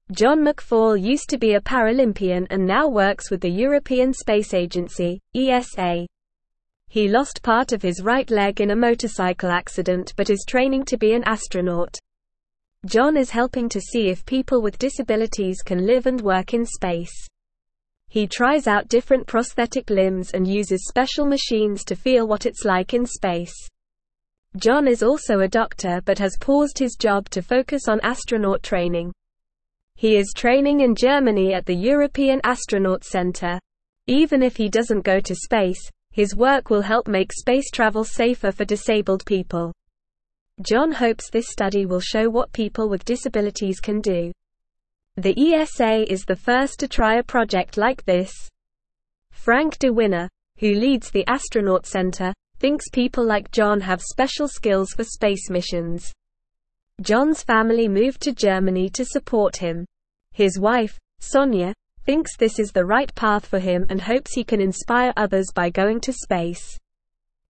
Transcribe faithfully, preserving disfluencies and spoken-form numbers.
John McFall used to be a Paralympian and now works with the European Space Agency, E S A. He lost part of his right leg in a motorcycle accident but is training to be an astronaut. John is helping to see if people with disabilities can live and work in space. He tries out different prosthetic limbs and uses special machines to feel what it's like in space. John is also a doctor but has paused his job to focus on astronaut training. He is training in Germany at the European Astronaut Center. Even if he doesn't go to space, his work will help make space travel safer for disabled people. John hopes this study will show what people with disabilities can do. The E S A is the first to try a project like this. Frank De Winner, who leads the Astronaut Center, thinks people like John have special skills for space missions. John's family moved to Germany to support him. His wife, Sonia, thinks this is the right path for him and hopes he can inspire others by going to space.